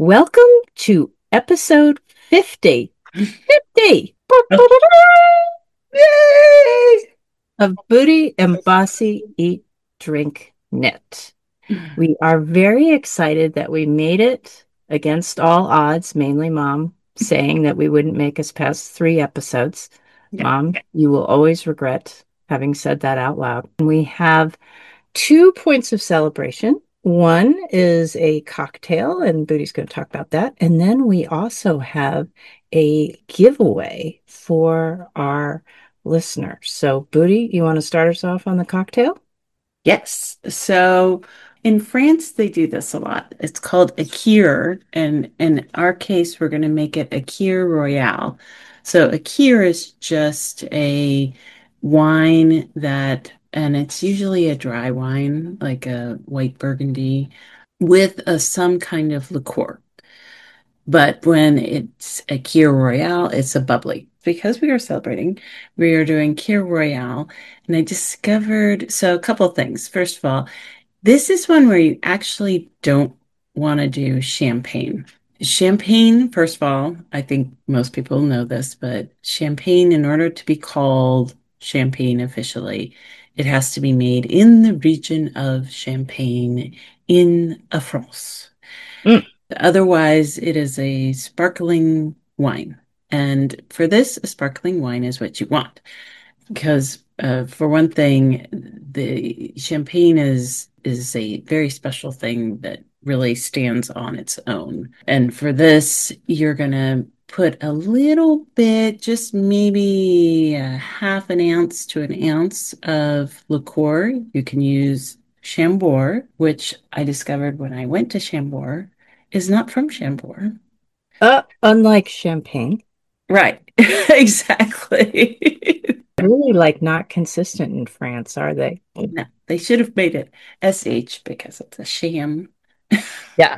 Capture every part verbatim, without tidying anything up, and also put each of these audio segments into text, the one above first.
Welcome to episode fifty. fifty Yay! of Booty and Bossy Eat Drink Knit. We are very excited that we made it against all odds, mainly Mom saying that we wouldn't make us past three episodes. Yeah. Mom, you will always regret having said that out loud. We have two points of celebration. One is a cocktail, and Booty's going to talk about that. And then we also have a giveaway for our listeners. So, Booty, you want to start us off on the cocktail? Yes. So in France, they do this a lot. It's called a kir, and in our case, we're going to make it a kir royale. So a kir is just a wine that, and it's usually a dry wine, like a white Burgundy, with a, some kind of liqueur. But when it's a Kir Royale, it's a bubbly. Because we are celebrating, we are doing Kir Royale. And I discovered, so a couple of things. First of all, this is one where you actually don't want to do champagne. Champagne, first of all, I think most people know this, but champagne, in order to be called champagne officially, it has to be made in the region of Champagne in a France. Mm. Otherwise, it is a sparkling wine. And for this, a sparkling wine is what you want. Because uh, for one thing, the champagne is is a very special thing that really stands on its own. And for this, you're gonna put a little bit, just maybe a half an ounce to an ounce of liqueur. You can use Chambord, which I discovered when I went to Chambord, is not from Chambord. Uh, unlike champagne, Right, exactly. really like not consistent in France, are they? No, they should have made it S H because it's a sham. Yeah.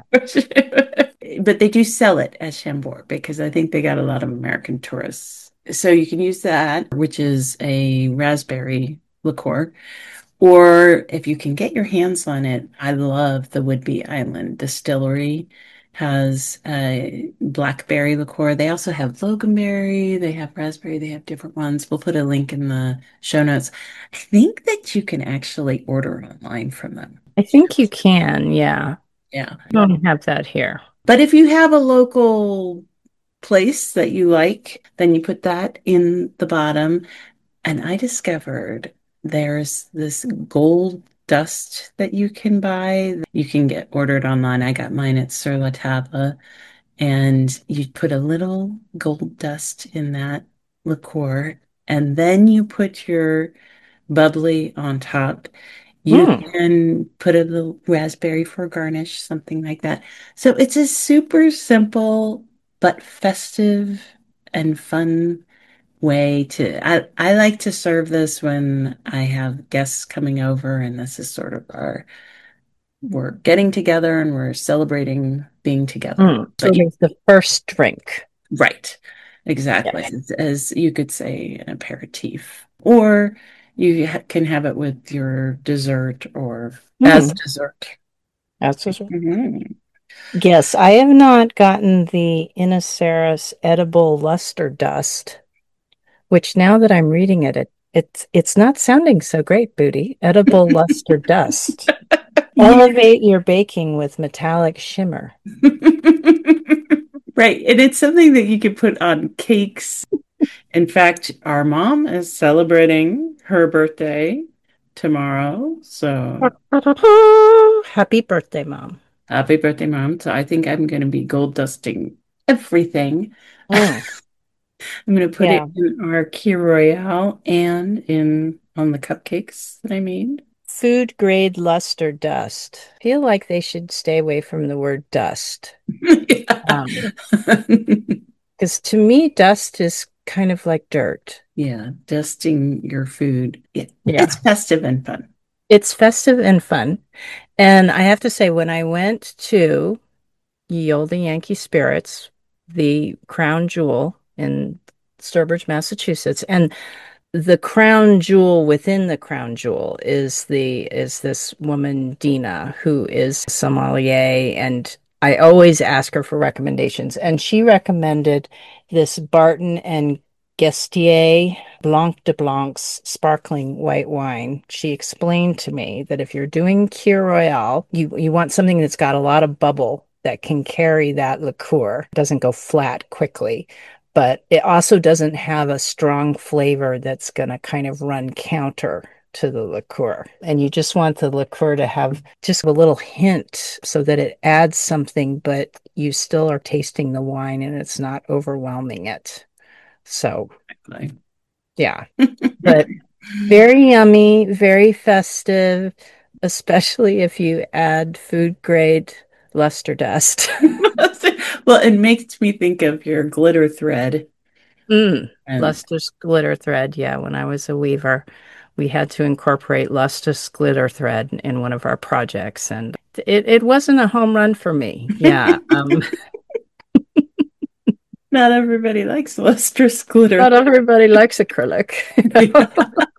But they do sell it as Chambord because I think they got a lot of American tourists. So you can use that, which is a raspberry liqueur. Or if you can get your hands on it, I love the Woodbey Island Distillery has a blackberry liqueur. They also have loganberry, they have raspberry, they have different ones. We'll put a link in the show notes. I think that you can actually order online from them. I think you can, yeah. Yeah. I don't have that here. But if you have a local place that you like, then you put that in the bottom. And I discovered there's this gold dust that you can buy. You can get ordered online. I got mine at Sur La Table. And you put a little gold dust in that liqueur. And then you put your bubbly on top. You Mm. can put a little raspberry for garnish, something like that. So it's a super simple but festive and fun way to I, I like to serve this when I have guests coming over, and this is sort of our we're getting together and we're celebrating being together. Mm. But Sort you of the first drink. right, exactly. Yes. As, as you could say, an aperitif. Or you ha can have it with your dessert or as Mm. dessert. That's what's Mhm. Yes, I have not gotten the Inoceras edible luster dust, which now that I'm reading it, it it's it's not sounding so great, Booty. Edible luster dust. Elevate your baking with metallic shimmer. Right. And it's something that you can put on cakes. In fact, our mom is celebrating her birthday tomorrow. So Happy birthday, Mom. happy birthday, mom. So I think I'm going to be gold dusting everything. Mm, I'm going to put it yeah. in our Key Royale and in on the cupcakes that I made. Food grade luster dust. Feel like they should stay away from the word dust. Yeah. Um, because to me, dust is kind of like dirt. Yeah, dusting your food. It, it's Yeah. festive and fun. It's festive and fun. And I have to say, when I went to Ye Olde Yankee Spirits, the crown jewel in Sturbridge, Massachusetts, and the crown jewel within the crown jewel is the is this woman Dina, who is sommelier, and I always ask her for recommendations, and she recommended this Barton and Gestier Blanc de Blancs sparkling white wine. She explained to me that if you're doing Kir Royale, you you want something that's got a lot of bubble that can carry that liqueur. It doesn't go flat quickly, but it also doesn't have a strong flavor that's going to kind of run counter to the liqueur. And you just want the liqueur to have just a little hint so that it adds something, but you still are tasting the wine and it's not overwhelming it. So, yeah, but very yummy, very festive, especially if you add food grade luster dust. Well, it makes me think of your glitter thread. Mm, And lustrous glitter thread. Yeah, when I was a weaver, we had to incorporate lustrous glitter thread in one of our projects, and it, it wasn't a home run for me. Yeah, um, not everybody likes lustrous glitter. not everybody likes acrylic. You know?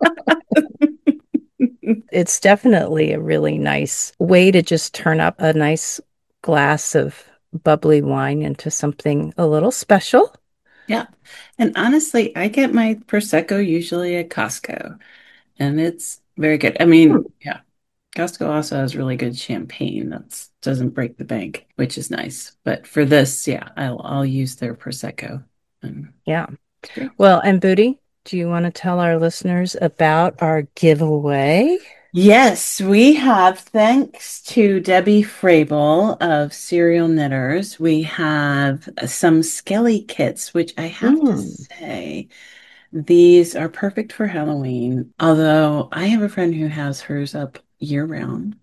It's definitely a really nice way to just turn up a nice glass of bubbly wine into something a little special. Yeah. And honestly, I get my Prosecco usually at Costco, and it's very good. I Hmm. mean, yeah, Costco also has really good champagne that doesn't break the bank, which is nice. But for this, yeah, I'll I'll use their Prosecco. And Yeah. it's great. Well, and Booty, do you want to tell our listeners about our giveaway? Yes, we have, thanks to Debbie Frable of Serial Knitters, we have some Skelly kits, which I have to Mm. say, these are perfect for Halloween. Although I have a friend who has hers up year round.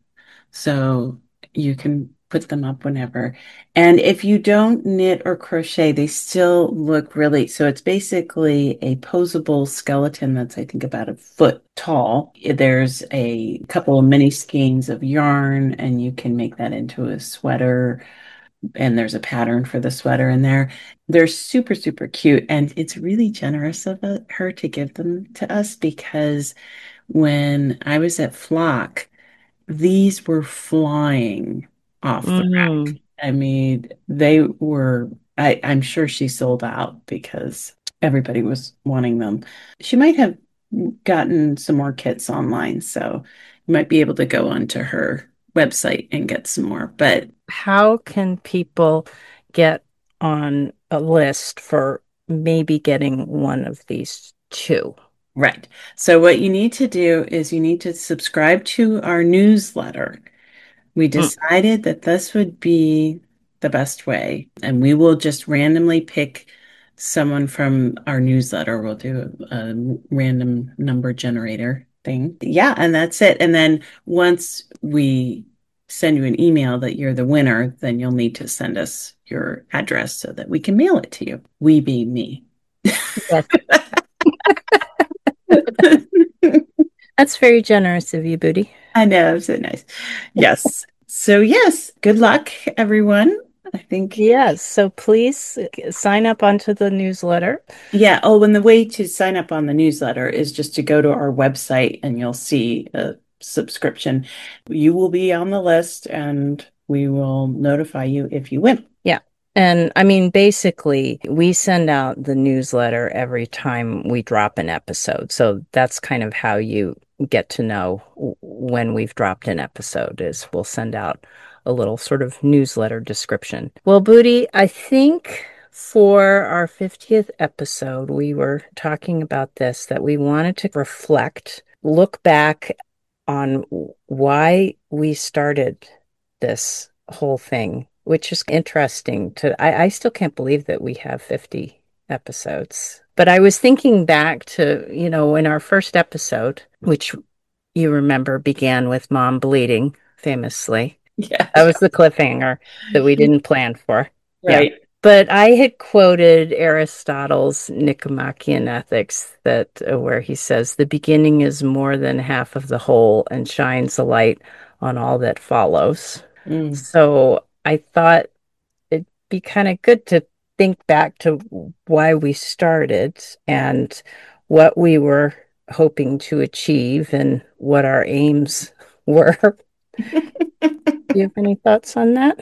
So you can put them up whenever. And if you don't knit or crochet, they still look really, so it's basically a posable skeleton that's, I think, about a foot tall. There's a couple of mini skeins of yarn, and you can make that into a sweater. And there's a pattern for the sweater in there. They're super, super cute. And it's really generous of uh, her to give them to us because when I was at Flock, these were flying off the rack. Mm. I mean, they were, I, I'm sure she sold out because everybody was wanting them. She might have gotten some more kits online, so you might be able to go onto her website and get some more. But How can people get on a list for maybe getting one of these two? right. So what you need to do is you need to subscribe to our newsletter. We Mm. decided that this would be the best way, and we will just randomly pick someone from our newsletter. We'll do a, a random number generator thing. Yeah, and that's it. And then once we send you an email that you're the winner, then you'll need to send us your address so that we can mail it to you. We being me. Yes. That's very generous of you, Booty. I know, so nice. Yes. So yes, good luck, everyone. I think, Yes, so please uh, sign up onto the newsletter. yeah. Oh, and the way to sign up on the newsletter is just to go to our website and you'll see a subscription. You will be on the list and we will notify you if you win. Yeah. And I mean, basically, we send out the newsletter every time we drop an episode. So that's kind of how you get to know w- when we've dropped an episode is we'll send out a little sort of newsletter description. Well, Booty, I think for our fiftieth episode, we were talking about this, that we wanted to reflect, look back on why we started this whole thing, which is interesting to, I, I still can't believe that we have fifty episodes. But I was thinking back to, you know, in our first episode, which you remember began with Mom bleeding famously. That Yes. was the cliffhanger that we didn't plan for. Yeah. Right. But I had quoted Aristotle's Nicomachean Ethics that uh, where he says the beginning is more than half of the whole and shines a light on all that follows. Mm. So I thought it'd be kind of good to think back to why we started and what we were hoping to achieve and what our aims were. Do you have any thoughts on that?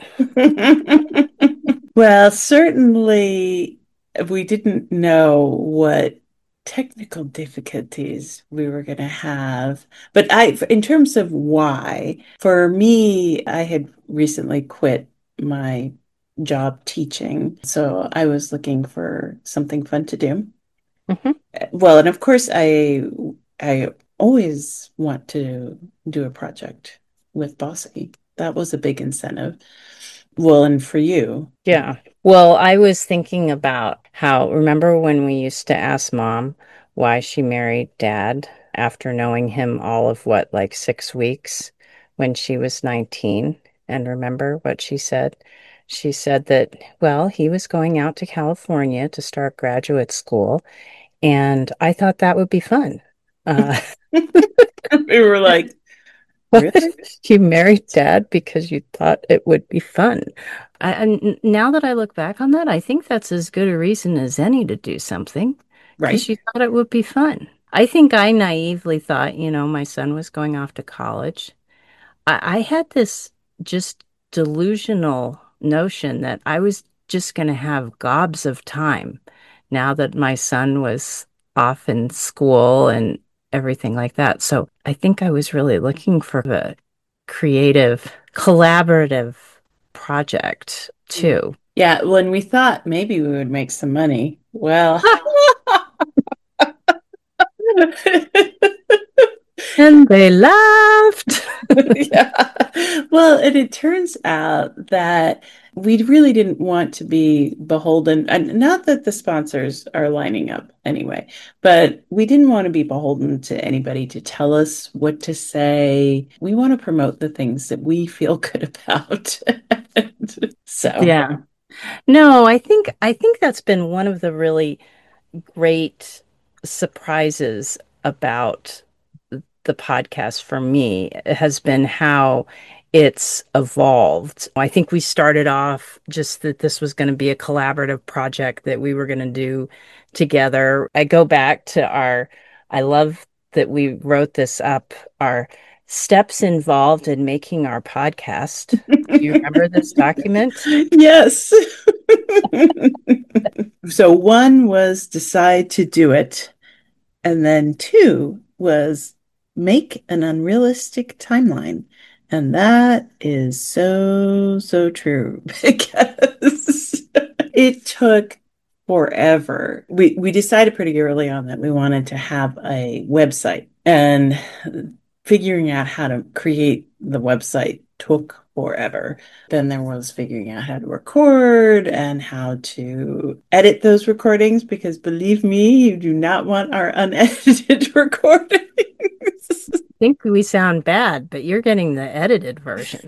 Well, certainly we didn't know what technical difficulties we were going to have. But I, in terms of why, for me, I had recently quit my job teaching. So I was looking for something fun to do. Hmm. Well, and of course, I I always want to do a project with Bossy. That was a big incentive. Well, and for you. Yeah. Well, I was thinking about how, remember when we used to ask mom why she married dad after knowing him all of what, like six weeks when she was nineteen? And remember what she said? She said that, well, he was going out to California to start graduate school, and I thought that would be fun. Uh, We were like, What? really? You married dad because you thought it would be fun. I, and now that I look back on that, I think that's as good a reason as any to do something Right. because you thought it would be fun. I think I naively thought, you know, my son was going off to college. I, I had this just delusional notion that I was just going to have gobs of time now that my son was off in school and everything like that. So I think I was really looking for a creative, collaborative project too. Yeah, when we thought maybe we would make some money. Well, And they laughed. yeah. Well, and it turns out that we really didn't want to be beholden, and not that the sponsors are lining up anyway, but we didn't want to be beholden to anybody to tell us what to say. We want to promote the things that we feel good about. So, Yeah. No, I think I think that's been one of the really great surprises about the podcast for me has been how it's evolved. I think we started off just that this was going to be a collaborative project that we were going to do together. I go back to our, I love that we wrote this up, our steps involved in making our podcast. Do you remember this document? yes. So one was decide to do it. And then two was make an unrealistic timeline. And that is so, so true because it took forever. We we decided pretty early on that we wanted to have a website, and figuring out how to create the website took forever. Then there was figuring out how to record and how to edit those recordings because believe me, you do not want our unedited recordings. Think we sound bad, but you're getting the edited version.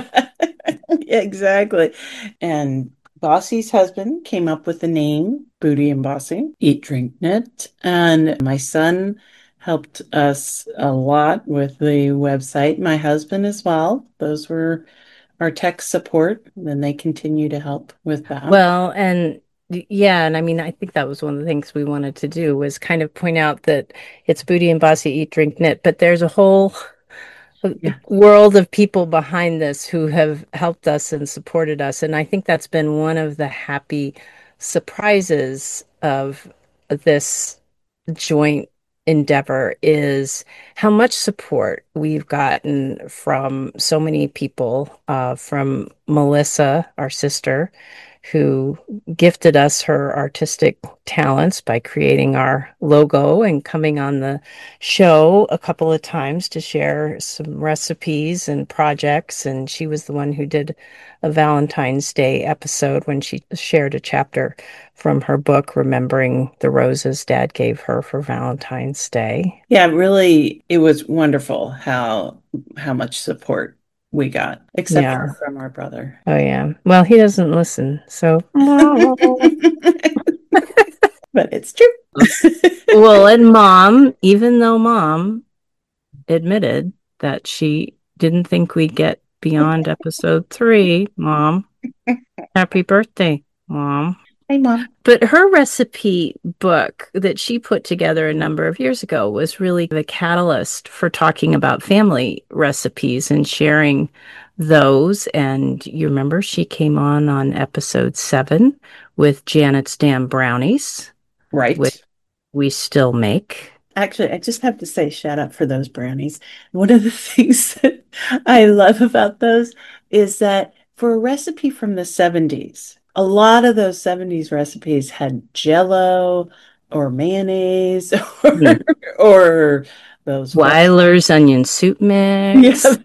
Exactly. And Bossy's husband came up with the name Booty and Bossy, Eat, Drink, Knit. And my son helped us a lot with the website. My husband as well. Those were our tech support. And they continue to help with that. Well, and yeah, and I mean, I think that was one of the things we wanted to do was kind of point out that it's Booty and Bossy Eat, Drink, Knit, but there's a whole Yeah. world of people behind this who have helped us and supported us. And I think that's been one of the happy surprises of this joint endeavor is how much support we've gotten from so many people, uh, from Melissa, our sister, who gifted us her artistic talents by creating our logo and coming on the show a couple of times to share some recipes and projects. And she was the one who did a Valentine's Day episode when she shared a chapter from her book, Remembering the Roses Dad Gave Her for Valentine's Day. Yeah, really, it was wonderful how how much support we got, except Yeah. for from our brother. Oh, yeah. Well, he doesn't listen. So, But it's true. well, and mom, even though mom admitted that she didn't think we'd get beyond episode three, mom, happy birthday, mom. Hey, Mom. But her recipe book that she put together a number of years ago was really the catalyst for talking about family recipes and sharing those. And you remember she came on on episode seven with Janet's Damn Brownies, which Right. we still make. Actually, I just have to say, shout out for those brownies. One of the things that I love about those is that for a recipe from the seventies, a lot of those seventies recipes had Jello or mayonnaise or, Mm. or those what? Weiler's onion soup Yeah, mix.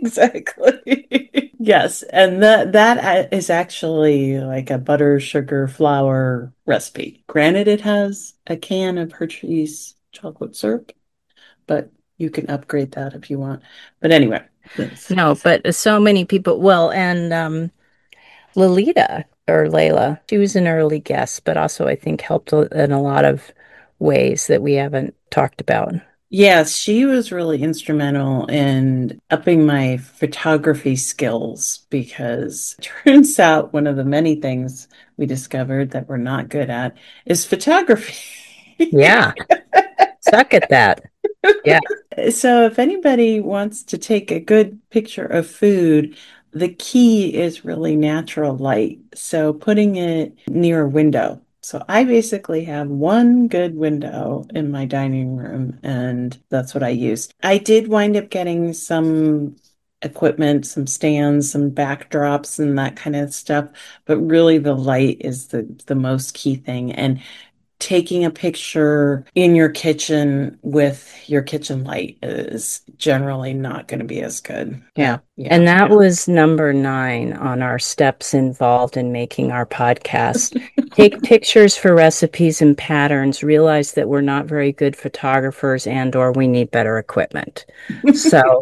exactly. Yes, and that that is actually like a butter, sugar, flour recipe. Granted, it has a can of Hershey's chocolate syrup, but you can upgrade that if you want. But anyway, that's No, but so many people, well, and um, Lolita or Layla, she was an early guest, but also I think helped in a lot of ways that we haven't talked about. yes, she was really instrumental in upping my photography skills because it turns out one of the many things we discovered that we're not good at is photography. Yeah, suck at that. Yeah, So if anybody wants to take a good picture of food, the key is really natural light. So putting it near a window. So I basically have one good window in my dining room, and that's what I use. I did wind up getting some equipment, some stands, some backdrops and that kind of stuff, but really the light is the the most key thing. And taking a picture in your kitchen with your kitchen light is generally not going to be as good. yeah. But yeah. And that was number nine on our steps involved in making our podcast. Take pictures for recipes and patterns, realize that we're not very good photographers and or we need better equipment. So,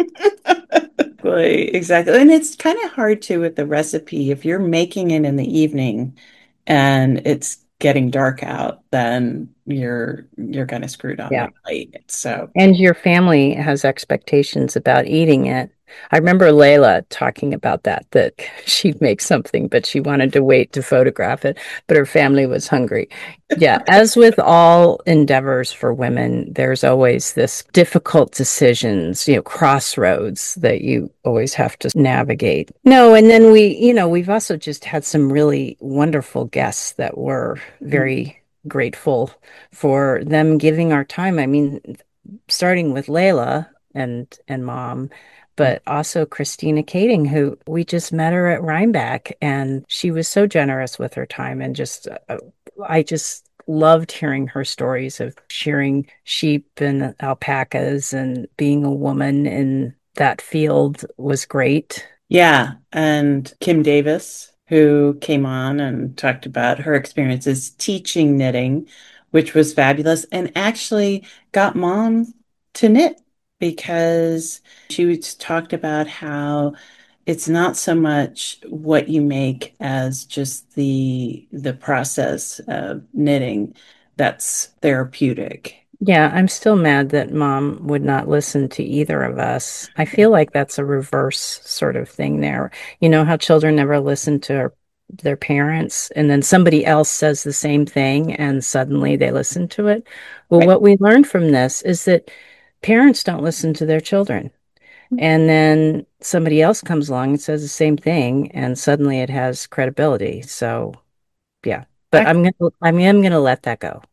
Exactly, exactly. And it's kind of hard too with the recipe. If you're making it in the evening and it's getting dark out, then you're you're kind of screwed on yeah. your plate. So And your family has expectations about eating it. I remember Layla talking about that, that she'd make something, but she wanted to wait to photograph it, but her family was hungry. Yeah, as with all endeavors for women, there's always this difficult decisions, you know, crossroads that you always have to navigate. No, and then we, you know, we've also just had some really wonderful guests that were very grateful for them giving our time. I mean, starting with Layla and and mom, but also Christina Kading, who we just met her at Rhinebeck, and she was so generous with her time and just uh, I just loved hearing her stories of shearing sheep and alpacas and being a woman in that field was great. yeah, and Kim Davis, who came on and talked about her experiences teaching knitting, which was fabulous, and actually got mom to knit because she was talked about how it's not so much what you make as just the the process of knitting that's therapeutic. Yeah, I'm still mad that mom would not listen to either of us. I feel like that's a reverse sort of thing there. You know how children never listen to their, their parents, and then somebody else says the same thing, and suddenly they listen to it. Well, Right. what we learned from this is that parents don't listen to their children. And then somebody else comes along and says the same thing, and suddenly it has credibility. So, yeah. But I'm gonna, I mean, I'm gonna let that go.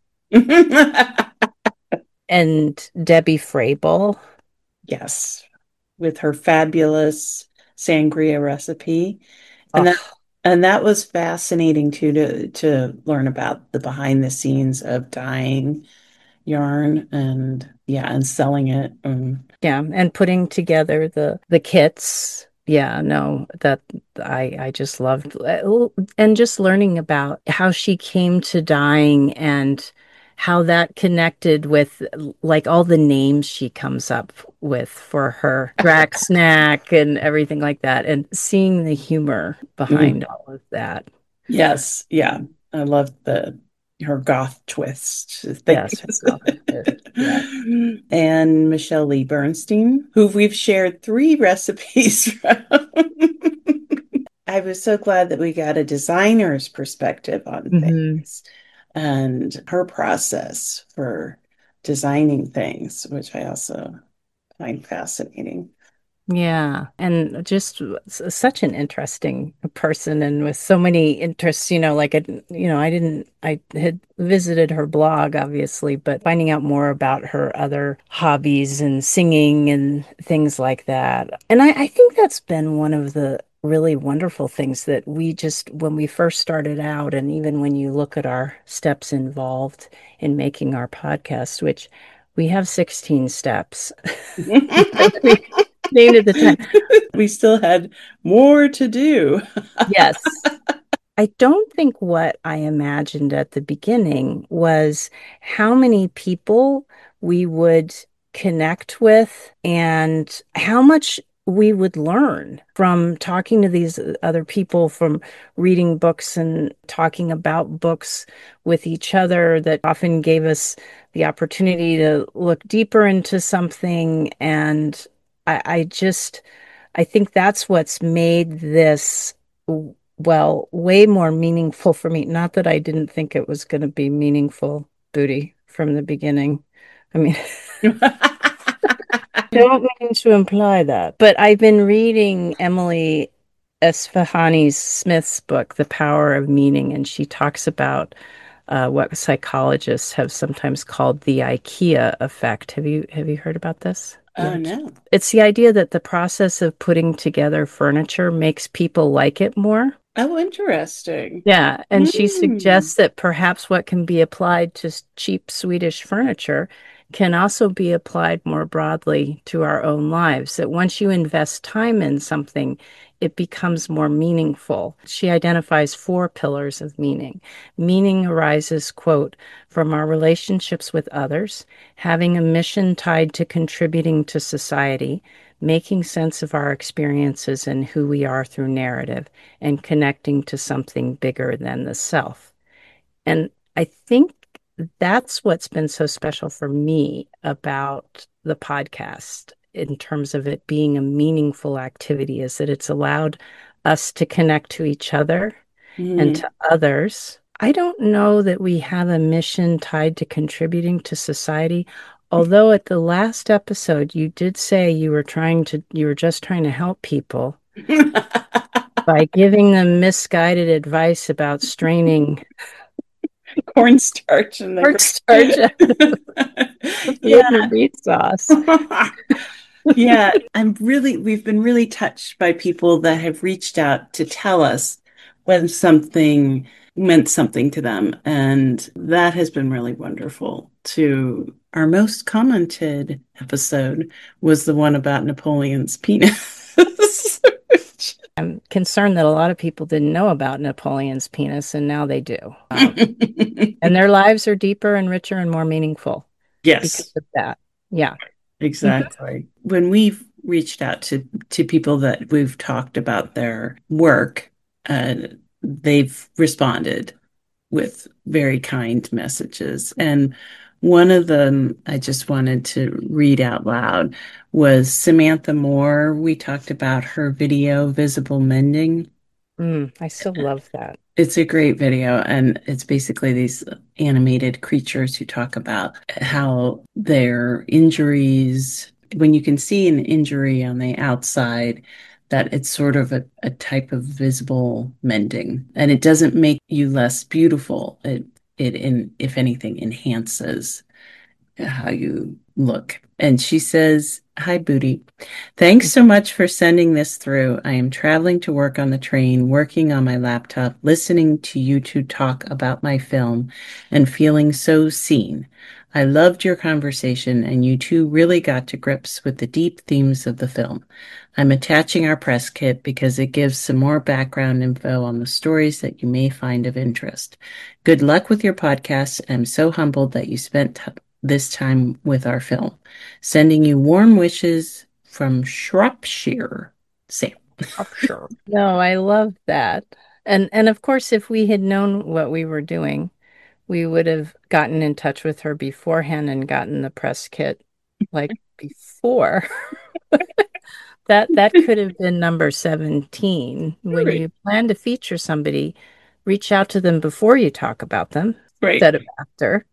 And Debbie Frable. Yes, with her fabulous sangria recipe. And that Oh, and that was fascinating too to to learn about the behind the scenes of dyeing yarn and yeah, and selling it. Um, yeah, and putting together the the kits. Yeah, no, that I I just loved uh, and just learning about how she came to dyeing and how that connected with like all the names she comes up with for her Drac snack and everything like that, and seeing the humor mhm. behind all of that. Yes, yeah. I love the her goth twist to Yes, her things. coffee twist. Yeah. And Michelle Lee Bernstein, who we've shared three recipes from. I was so glad that we got a designer's perspective on Hmm. things and her process for designing things, which I also find fascinating. Yeah, and just s- such an interesting person and with so many interests, you know, like I, didn't- you know, I didn't, I had visited her blog, obviously, but finding out more about her other hobbies and singing and things like that. And I, I think that's been one of the really wonderful things that we just, when we first started out, and even when you look at our steps involved in making our podcast, which we have sixteen steps. that we named at the time. We still had more to do. Yes. I don't think what I imagined at the beginning was how many people we would connect with and how much we would learn from talking to these other people, from reading books and talking about books with each other that often gave us the opportunity to look deeper into something. And I, I just, I think that's what's made this, well, way more meaningful for me. Not that I didn't think it was going to be meaningful, Booty, from the beginning. I mean, don't mean to imply that, but I've been reading Emily Esfahani Smith's book, The Power of Meaning, and she talks about uh, what psychologists have sometimes called the IKEA effect. Have you have you heard about this? The Oh IKEA. no. It's the idea that the process of putting together furniture makes people like it more. Oh, interesting. Yeah, and she Hmm. suggests that perhaps what can be applied to s- cheap Swedish furniture can also be applied more broadly to our own lives. That once you invest time in something, it becomes more meaningful. She identifies four pillars of meaning. Meaning arises, quote, from our relationships with others, having a mission tied to contributing to society, making sense of our experiences and who we are through narrative, and connecting to something bigger than the self. And I think that's what's been so special for me about the podcast in terms of it being a meaningful activity is that it's allowed us to connect to each other and Hmm. to others. I don't know that we have a mission tied to contributing to society. Although at the last episode, you did say you were trying to, you were just trying to help people by giving them misguided advice about straining Cornstarch and they cornstarch out of yeah. Vietnamese sauce. Yeah, I'm really, we've been really touched by people that have reached out to tell us when something meant something to them. And that has been really wonderful. To our most commented episode was the one about Napoleon's penis. I'm concerned that a lot of people didn't know about Napoleon's penis, and now they do. Um, and their lives are deeper and richer and more meaningful because Yes. of that. Yeah. Mhm. Exactly. When we've reached out to to people that we've talked about their work, uh, they've responded with very kind messages. And one of them I just wanted to read out loud was Samantha Moore. We talked about her video, Visible Mending. Mm, I still love that. It's a great video, and it's basically these animated creatures who talk about how their injuries, when you can see an injury on the outside, that it's sort of a, a type of visible mending. And it doesn't make you less beautiful. It it in if anything enhances how you look. And she says, "Hi, Booty. Thanks so much for sending this through. I am traveling to work on the train, working on my laptop, listening to you two talk about my film, and feeling so seen. I loved your conversation, and you two really got to grips with the deep themes of the film. I'm attaching our press kit because it gives some more background info on the stories that you may find of interest. Good luck with your podcast. I'm so humbled that you spent t- this time with our film. Sending you warm wishes from Shropshire. Sam." Oh, sure. No, I love that. And and of course, if we had known what we were doing, we would have gotten in touch with her beforehand and gotten the press kit like before. That that could have been number seventeen. When Right. you plan to feature somebody, reach out to them before you talk about them Right. instead of after.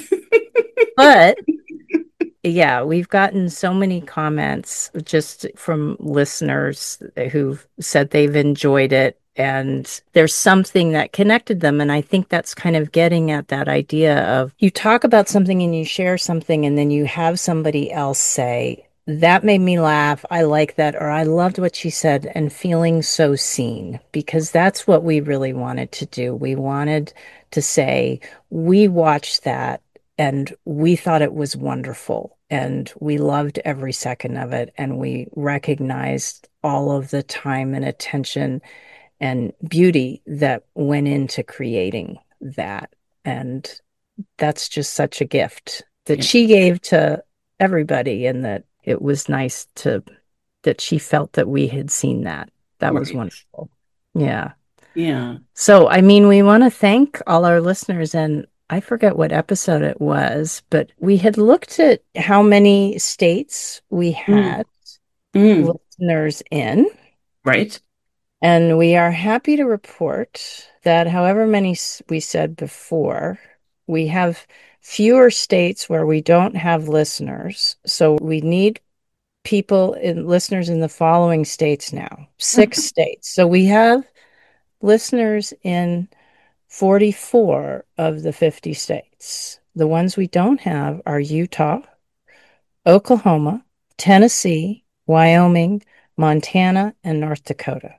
But yeah, we've gotten so many comments just from listeners who've said they've enjoyed it and there's something that connected them. And I think that's kind of getting at that idea of you talk about something and you share something, and then you have somebody else say, that made me laugh. I like that, or I loved what she said, and feeling so seen, because that's what we really wanted to do. We wanted to say, we watched that and we thought it was wonderful and we loved every second of it. And we recognized all of the time and attention and beauty that went into creating that. And that's just such a gift that Yeah. she gave to everybody. And that it was nice to, that she felt that we had seen that. That was Right. wonderful. Yeah. Yeah. So, I mean, we want to thank all our listeners, and I forget what episode it was, but we had looked at how many states we Mm. had Mm. listeners in, Right. and we are happy to report that however many s- we said before, we have fewer states where we don't have listeners. So we need people in listeners in the following states now, six states. So we have listeners in forty-four of the fifty states. The ones we don't have are Utah, Oklahoma, Tennessee, Wyoming, Montana, and North Dakota.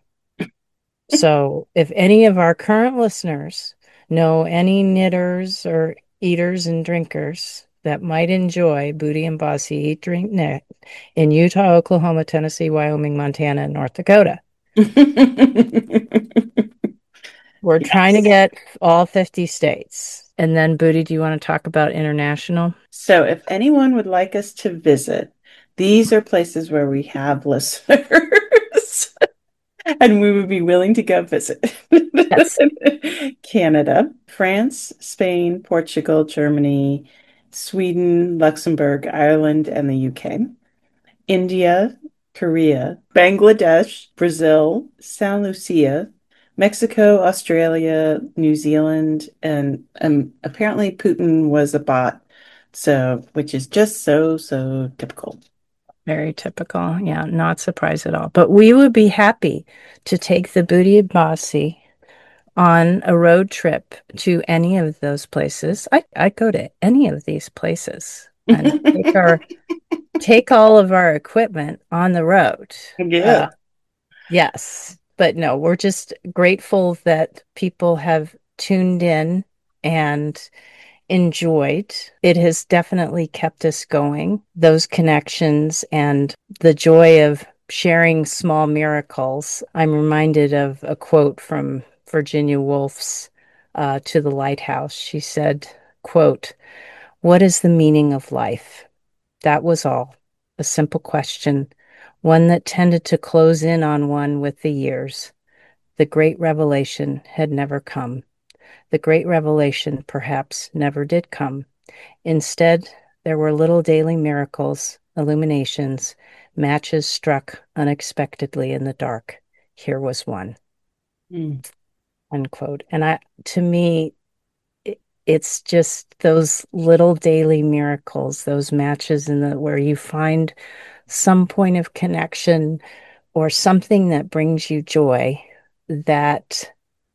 So if any of our current listeners know any knitters or eaters and drinkers that might enjoy Booty and Bossy Eat Drink Knit in Utah, Oklahoma, Tennessee, Wyoming, Montana, and North Dakota, we're trying to Yes. get all fifty states. And then, Booty, do you want to talk about international? So if anyone would like us to visit, these are places where we have listeners and we would be willing to go visit. Yes. Canada, France, Spain, Portugal, Germany, Sweden, Luxembourg, Ireland, and the U K. India, Korea, Bangladesh, Brazil, San Lucia, Mexico, Australia, New Zealand, and um, apparently Putin was a bot, so which is just so, so typical. Very typical. Yeah, not surprised at all. But we would be happy to take the Booty and Bossy on a road trip to any of those places. I I go to any of these places and take our take all of our equipment on the road. Uh, Yeah. yes, but no, we're just grateful that people have tuned in and enjoyed. It has definitely kept us going, those connections and the joy of sharing small miracles. I'm reminded of a quote from Virginia Woolf's uh, To the Lighthouse. She said, quote, "What is the meaning of life?" That was all. A simple question, one that tended to close in on one with the years. The great revelation had never come. The great revelation perhaps never did come. Instead, there were little daily miracles, illuminations, matches struck unexpectedly in the dark. Here was one, Mm. unquote. And I, to me, it, it's just those little daily miracles, those matches in the where you find some point of connection or something that brings you joy that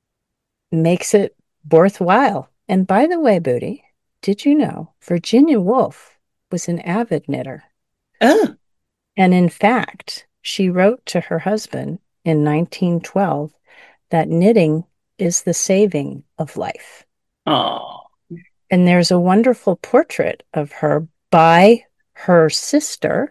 makes it worthwhile. And by the way, Booty, did you know Virginia Woolf was an avid knitter? Oh, And in fact, she wrote to her husband in nineteen twelve that knitting is the saving of life. oh. And there's a wonderful portrait of her by her sister,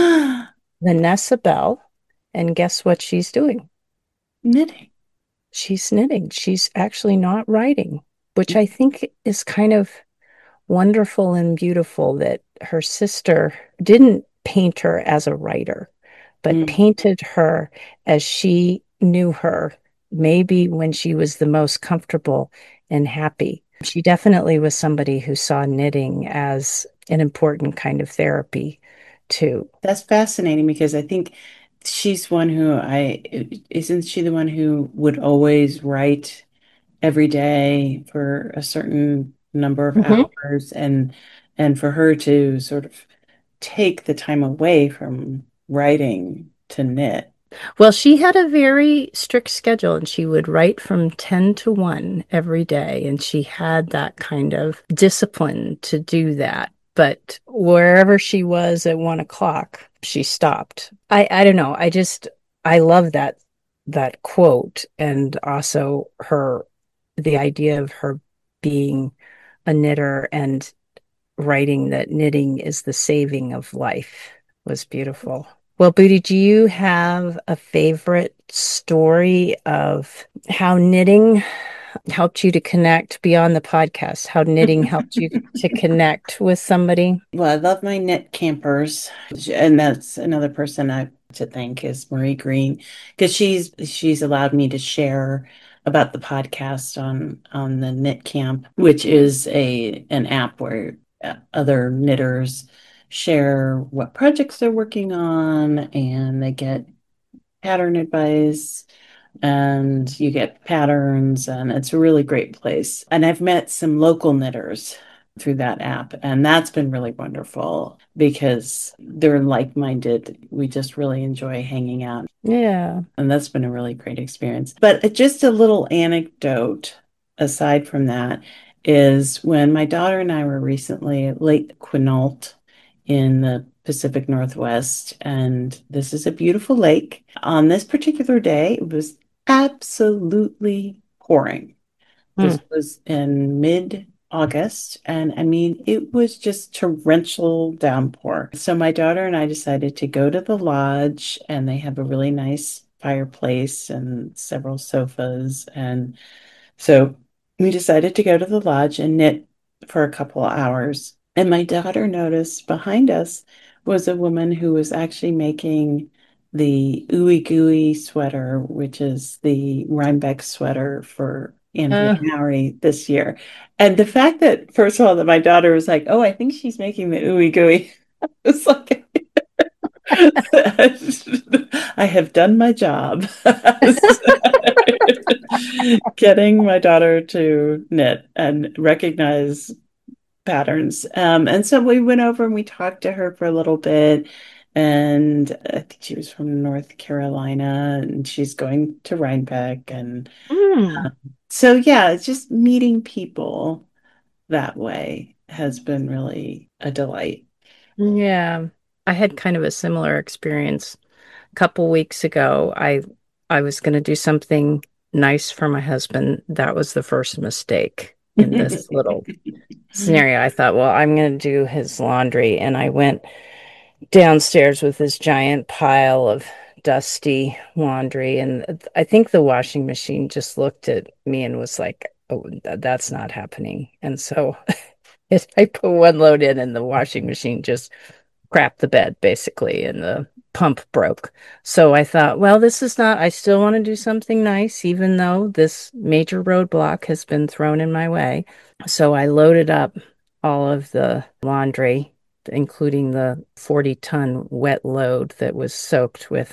Vanessa Bell. And guess what she's doing? Knitting. She's knitting. She's actually not writing, which I think is kind of wonderful and beautiful that her sister didn't paint her as a writer, but Mm. painted her as she knew her, maybe when she was the most comfortable and happy. She definitely was somebody who saw knitting as an important kind of therapy, too. That's fascinating because I think she's one who I, isn't she the one who would always write every day for a certain number of Mhm. hours and and for her to sort of take the time away from writing to knit. Well, she had a very strict schedule and she would write from ten to one every day. And she had that kind of discipline to do that. But wherever she was at one o'clock, she stopped. I, I don't know. I just, I love that, that quote and also her, the idea of her being a knitter and writing that knitting is the saving of life was beautiful. Well, Booty, do you have a favorite story of how knitting helped you to connect beyond the podcast? How knitting helped you to connect with somebody? Well, I love my knit campers, and that's another person I to thank is Marie Green because she's she's allowed me to share about the podcast on on the Knit Camp, which is a an app where uh, other knitters share what projects they're working on, and they get pattern advice and you get patterns, and it's a really great place. And I've met some local knitters through that app, and that's been really wonderful because they're like-minded. We just really enjoy hanging out, Yeah. and that's been a really great experience. But just a little anecdote aside from that is when my daughter and I were recently at Lake Quinault in the Pacific Northwest, and this is a beautiful lake. On this particular day, it was absolutely pouring. Hmm. This was in mid-August, and I mean, it was just torrential downpour. So my daughter and I decided to go to the lodge, and they have a really nice fireplace and several sofas. And so we decided to go to the lodge and knit for a couple of hours. And my daughter noticed behind us was a woman who was actually making the Ooey Gooey sweater, which is the Rhinebeck sweater for Andrea Uh, Mowry this year. And the fact that, first of all, that my daughter was like, oh, I think she's making the Ooey Gooey. It's like, I have done my job. Getting my daughter to knit and recognize patterns. Um, and so we went over and we talked to her for a little bit. And I think she was from North Carolina and she's going to Rhinebeck. And hmm. so, yeah, it's just meeting people that way has been really a delight. Yeah. I had kind of a similar experience a couple weeks ago. I I was going to do something nice for my husband. That was the first mistake in this little scenario. I thought, well, I'm going to do his laundry. And I went downstairs with this giant pile of dusty laundry. And I think the washing machine just looked at me and was like, oh, that's not happening. And so I put one load in, and the washing machine just crapped the bed basically, and the pump broke. So I thought, well, this is not, I still want to do something nice, even though this major roadblock has been thrown in my way. So I loaded up all of the laundry, including the forty ton wet load that was soaked with,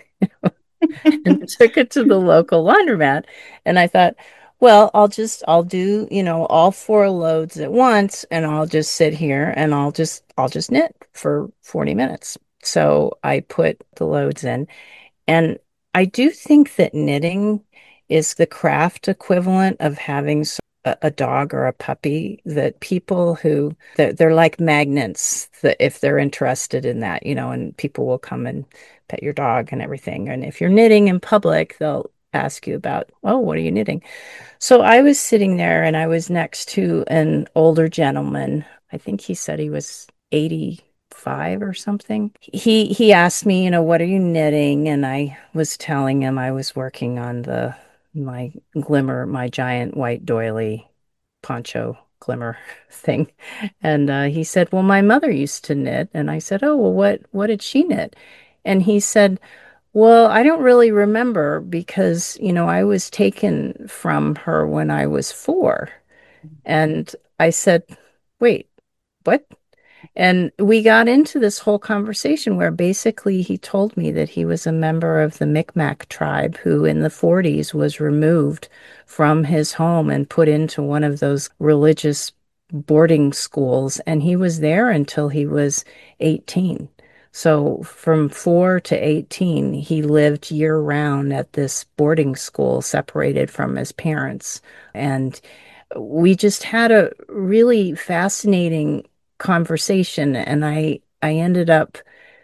and took it to the local laundromat. And I thought, well, I'll just, I'll do, you know, all four loads at once, and I'll just sit here and I'll just, I'll just knit for forty minutes. So I put the loads in. And I do think that knitting is the craft equivalent of having a, a dog or a puppy, that people who they're, they're like magnets, that if they're interested in that, you know, and people will come and pet your dog and everything. And if you're knitting in public, they'll ask you about, oh, what are you knitting? So I was sitting there and I was next to an older gentleman. I think he said he was eighty-five or something. He he asked me, you know, what are you knitting? And I was telling him I was working on the my glimmer, my giant white doily poncho glimmer thing. And uh, he said, well, my mother used to knit. And I said, oh, well, what what did she knit? And he said, well, I don't really remember because, you know, I was taken from her when I was four. And I said, wait, what? And we got into this whole conversation where basically he told me that he was a member of the Micmac tribe who in the forties was removed from his home and put into one of those religious boarding schools. And he was there until he was eighteen. So from four to eighteen, he lived year round at this boarding school separated from his parents. And we just had a really fascinating conversation, and I I ended up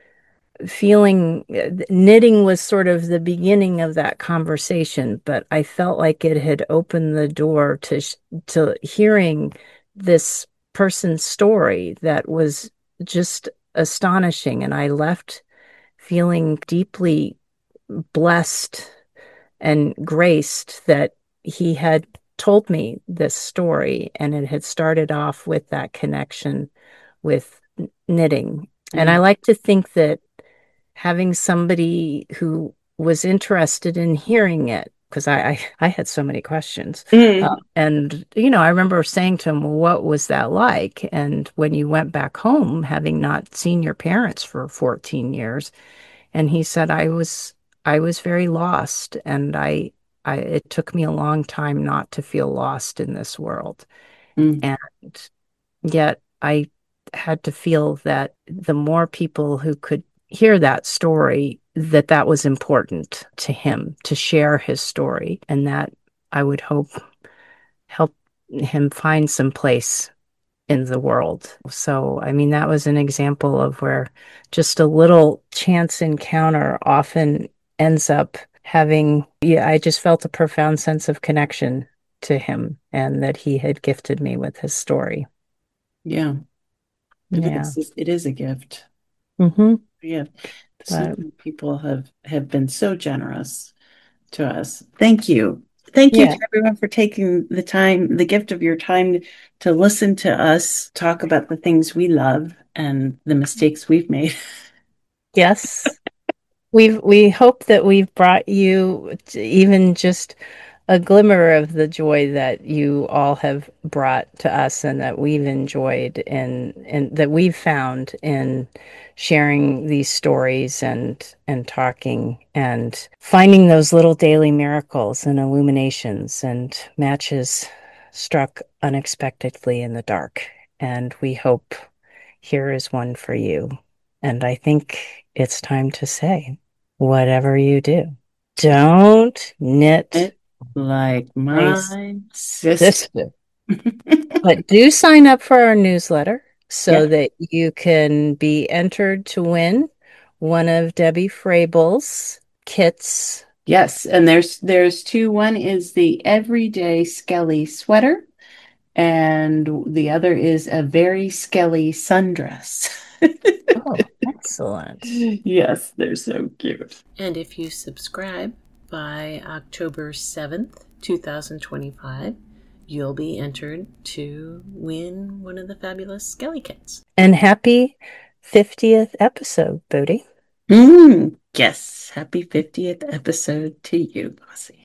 feeling knitting was sort of the beginning of that conversation, but I felt like it had opened the door to to hearing this person's story that was just astonishing, and I left feeling deeply blessed and graced that he had told me this story, and it had started off with that connection with knitting. And I Mm. like to think that having somebody who was interested in hearing it, because I, I, I had so many questions. Uh, Mm. and, you know, I remember saying to him, well, what was that like? And when you went back home, having not seen your parents for fourteen years, and he said, I was I was very lost, and I I it took me a long time not to feel lost in this world. Mm. And yet I had to feel that the more people who could hear that story, that that was important to him to share his story, and that I would hope help him find some place in the world. So, I mean, that was an example of where just a little chance encounter often ends up having, yeah, I just felt a profound sense of connection to him and that he had gifted me with his story. Yeah, it Yeah. is. It is a gift. Mm-hmm. Yeah. So But many people have have been so generous to us. Thank you. Thank you yeah. to everyone for taking the time, the gift of your time to listen to us talk about the things we love and the mistakes we've made. Yes. We've we hope that we've brought you even just a glimmer of the joy that you all have brought to us and that we've enjoyed in and that we've found in sharing these stories and and talking and finding those little daily miracles and illuminations and matches struck unexpectedly in the dark. And we hope here is one for you. And I think it's time to say, whatever you do, don't knit It like my my sister. sister. But do sign up for our newsletter so Yep. that you can be entered to win one of Debbie Frabl's kits. Yes, and there's there's two. One is the everyday Skelly sweater, and the other is a very Skelly sundress. Oh, excellent. Yes, they're so cute. And if you subscribe by October seventh, two thousand twenty-five, you'll be entered to win one of the fabulous Skelly kits. And happy fiftieth episode, Bodhi. Mm, yes, happy fiftieth episode to you, Bossy.